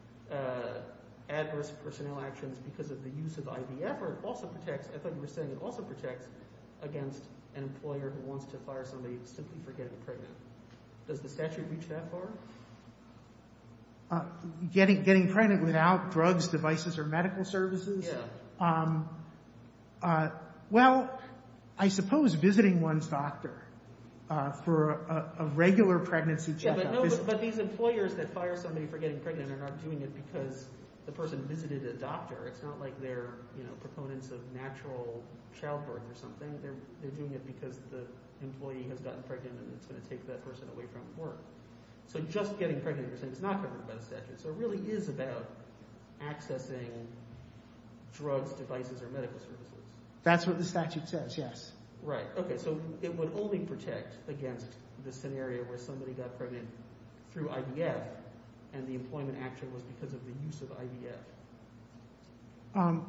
adverse personnel actions because of the use of IVF, or it also protects, I thought you were saying it also protects against an employer who wants to fire somebody simply for getting pregnant? Does the statute reach that far? Getting pregnant without drugs, devices, or medical services? Yeah. Well, I suppose visiting one's doctor for a regular pregnancy checkup. Yeah, but these employers that fire somebody for getting pregnant are not doing it because the person visited a doctor. It's not like they're, proponents of natural childbirth or something. They're doing it because the employee has gotten pregnant and it's going to take that person away from work. So just getting pregnant, you're saying, is not covered by the statute. So it really is about accessing drugs, devices, or medical services. That's what the statute says, yes. Right. Okay, so it would only protect against the scenario where somebody got pregnant through IVF and the employment action was because of the use of IVF.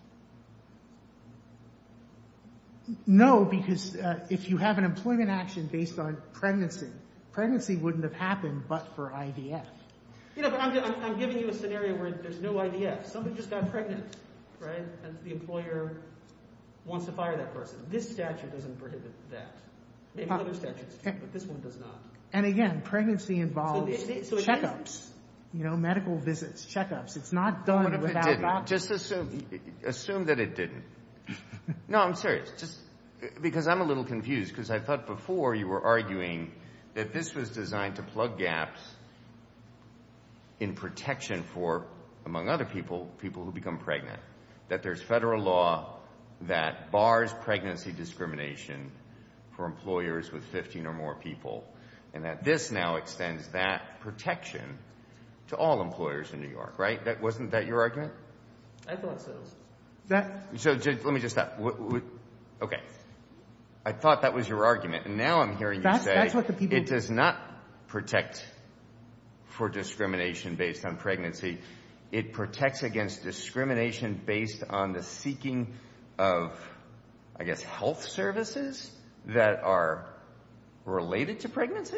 No, because if you have an employment action based on pregnancy wouldn't have happened but for IVF. But I'm giving you a scenario where there's no IVF. Somebody just got pregnant, right? And the employer wants to fire that person. This statute doesn't prohibit that. Maybe other statutes do, but this one does not. And again, pregnancy involves so checkups. Medical visits, checkups. It's not done without What if it didn't? doctors. Just assume that it didn't. No, I'm serious. Just because I'm a little confused, because I thought before you were arguing that this was designed to plug gaps in protection for, among other people who become pregnant, that there's federal law that bars pregnancy discrimination for employers with 15 or more people, and that this now extends that protection to all employers in New York, right? Wasn't that your argument? I thought so. So let me just stop. Okay. I thought that was your argument, and now I'm hearing you say it does not protect for discrimination based on pregnancy. It protects against discrimination based on the seeking of, I guess, health services that are related to pregnancy?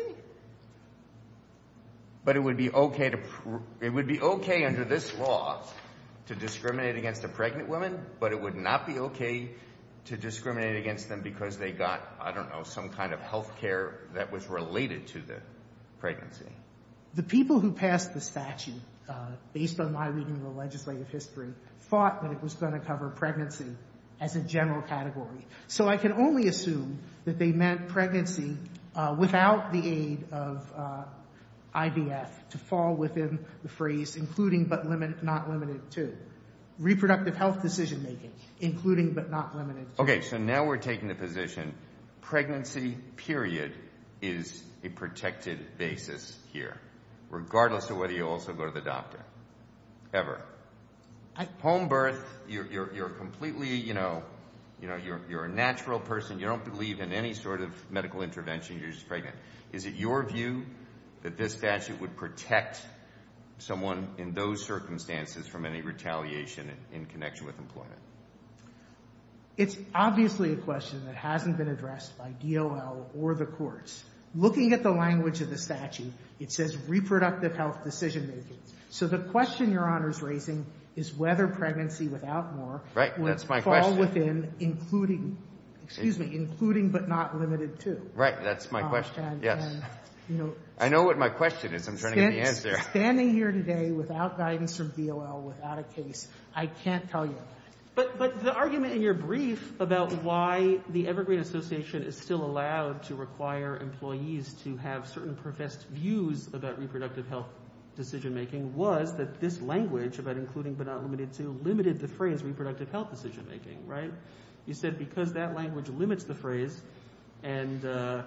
But it would be okay under this law to discriminate against a pregnant woman, but it would not be okay to discriminate against them because they got, I don't know, some kind of health care that was related to the pregnancy. The people who passed the statute, based on my reading of the legislative history, thought that it was going to cover pregnancy as a general category. So I can only assume that they meant pregnancy without the aid of IVF to fall within the phrase including but not limited to. Reproductive health decision-making, including but not limited to. Okay, so now we're taking the position pregnancy, period, is a protected basis here, regardless of whether you also go to the doctor, ever. Home birth, you're completely, you're a natural person. You don't believe in any sort of medical intervention. You're just pregnant. Is it your view that this statute would protect someone in those circumstances from any retaliation in connection with employment? It's obviously a question that hasn't been addressed by DOL or the courts. Looking at the language of the statute, it says reproductive health decision-making. So the question Your Honor is raising is whether pregnancy without more would fall within including but not limited to. Right, that's my question, yes. And, I know what my question is. I'm trying to get the answer. Standing here today without guidance from DOL, without a case, I can't tell you that. But the argument in your brief about why the Evergreen Association is still allowed to require employees to have certain professed views about reproductive health decision-making was that this language about including but not limited to limited the phrase reproductive health decision-making, right? You said because that language limits the phrase and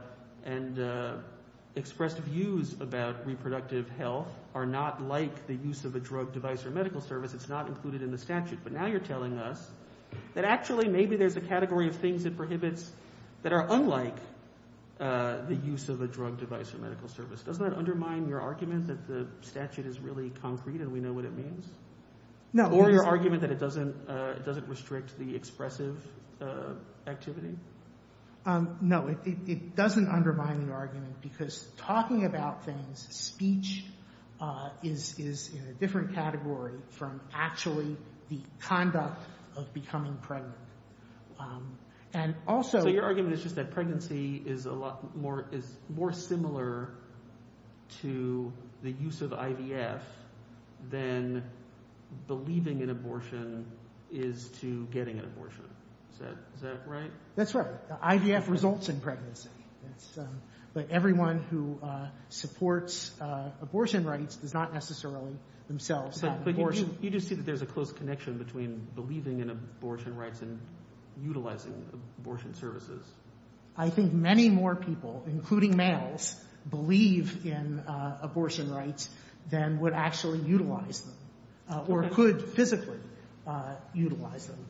expressed views about reproductive health are not like the use of a drug, device, or medical service. It's not included in the statute. But now you're telling us that actually maybe there's a category of things it prohibits that are unlike the use of a drug, device, or medical service. Doesn't that undermine your argument that the statute is really concrete and we know what it means? No. Or your argument that it doesn't restrict the expressive activity? No, it doesn't undermine the argument because talking about things, speech is in a different category from actually the conduct of becoming pregnant. And also, so your argument is just that pregnancy is more similar to the use of IVF than believing in abortion is to getting an abortion. Is that right? That's right. IVF results in pregnancy. But everyone who supports abortion rights does not necessarily themselves have abortion. But you do see that there's a close connection between believing in abortion rights and utilizing abortion services. I think many more people, including males, believe in abortion rights than would actually utilize them or could physically utilize them.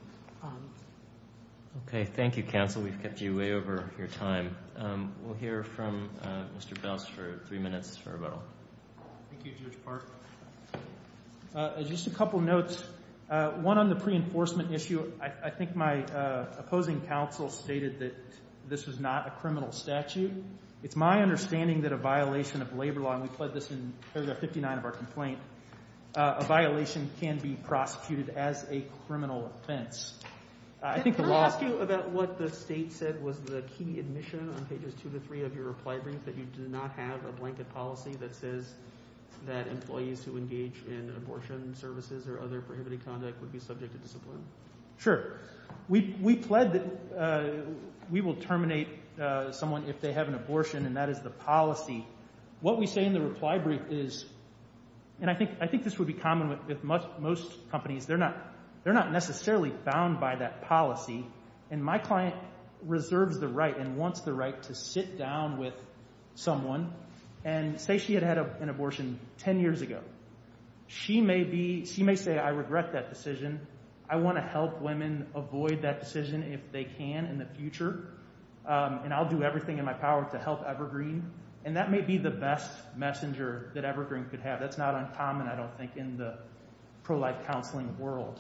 Okay, thank you, counsel. We've kept you way over your time. We'll hear from Mr. Belz for 3 minutes for rebuttal. Thank you, Judge Park. Just a couple notes. One on the pre-enforcement issue. I think my opposing counsel stated that this was not a criminal statute. It's my understanding that a violation of labor law, and we pled this in paragraph 59 of our complaint, a violation can be prosecuted as a criminal offense. I think the law... Can I ask you about what the state said was the key admission on pages 2 to 3 of your reply brief, that you do not have a blanket policy that says that employees who engage in abortion services or other prohibited conduct would be subject to discipline? Sure. We pled that we will terminate someone if they have an abortion, and that is the policy. What we say in the reply brief is, and I think this would be common with most companies, they're not necessarily bound by that policy, and my client reserves the right and wants the right to sit down with someone and say she had an abortion 10 years ago. She may say, I regret that decision. I want to help women avoid that decision if they can in the future, and I'll do everything in my power to help Evergreen. And that may be the best messenger that Evergreen could have. That's not uncommon, I don't think, in the pro-life counseling world.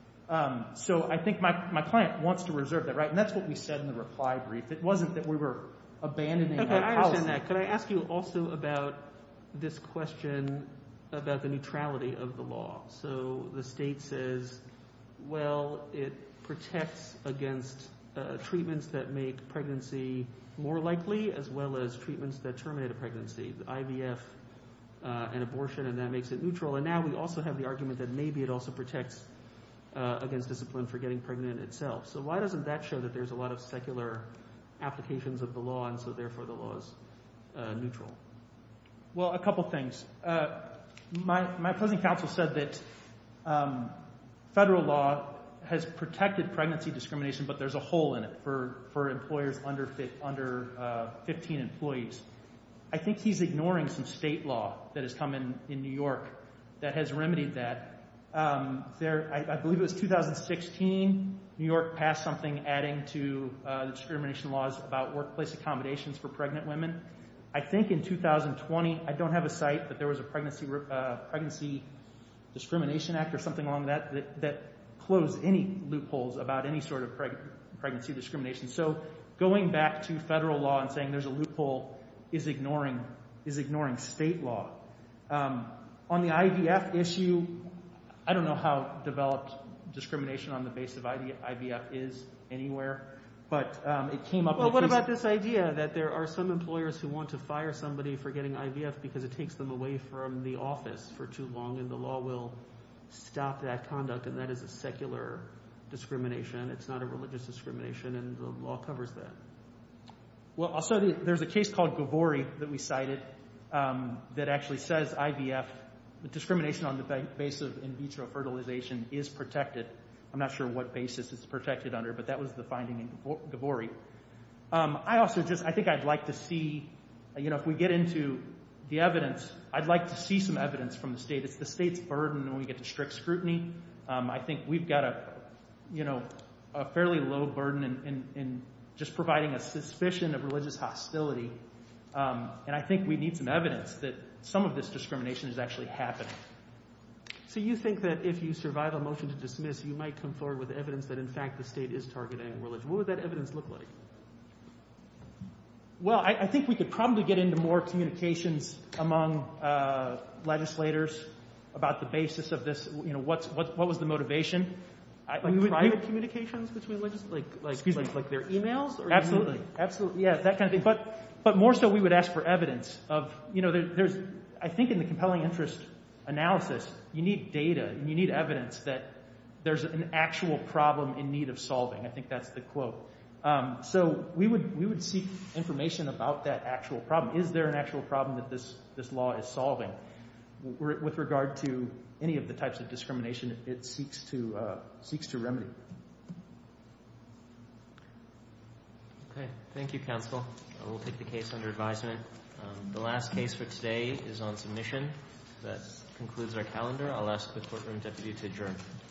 So I think my client wants to reserve that right, and that's what we said in the reply brief. It wasn't that we were abandoning our policy. Okay, I understand that. Could I ask you also about this question about the neutrality of the law? So the state says, well, it protects against treatments that make pregnancy more likely, as well as treatments that terminate a pregnancy, the IVF and abortion, and that makes it neutral. And now we also have the argument that maybe it also protects against discipline for getting pregnant itself. So why doesn't that show that there's a lot of secular applications of the law, and so therefore the law is neutral? Well, a couple things. My opposing counsel said that federal law has protected pregnancy discrimination, but there's a hole in it for employers under 15 employees. I think he's ignoring some state law that has come in New York that has remedied that. I believe it was 2016, New York passed something adding to the discrimination laws about workplace accommodations for pregnant women. I think in 2020, I don't have a cite, but there was a Pregnancy Discrimination Act or something along that closed any loopholes about any sort of pregnancy discrimination. So going back to federal law and saying there's a loophole is ignoring state law. On the IVF issue, I don't know how developed discrimination on the basis of IVF is anywhere, but it came up. Well, what about this idea that there are some employers who want to fire somebody for getting IVF because it takes them away from the office for too long, and the law will stop that conduct, and that is a secular discrimination. It's not a religious discrimination, and the law covers that. Well, also there's a case called Gavori that we cited that actually says IVF, the discrimination on the basis of in vitro fertilization is protected. I'm not sure what basis it's protected under, but that was the finding in Gavori. I think I'd like to see, if we get into the evidence, I'd like to see some evidence from the state. It's the state's burden when we get to strict scrutiny. I think we've got a fairly low burden in just providing a suspicion of religious hostility. And I think we need some evidence that some of this discrimination is actually happening. So you think that if you survive a motion to dismiss, you might come forward with evidence that, in fact, the state is targeting religion. What would that evidence look like? Well, I think we could probably get into more communications among legislators about the basis of this. What was the motivation? Private communications between legislators, like their emails? Or Absolutely, yeah, that kind of thing. But more so, we would ask for evidence of. There's. I think in the compelling interest analysis, you need data and you need evidence that there's an actual problem in need of solving. I think that's the quote. So we would seek information about that actual problem. Is there an actual problem that this law is solving with regard to any of the types of discrimination it seeks to remedy? Okay, thank you, counsel. We'll take the case under advisement. The last case for today is on submission. That concludes our calendar. I'll ask the courtroom deputy to adjourn.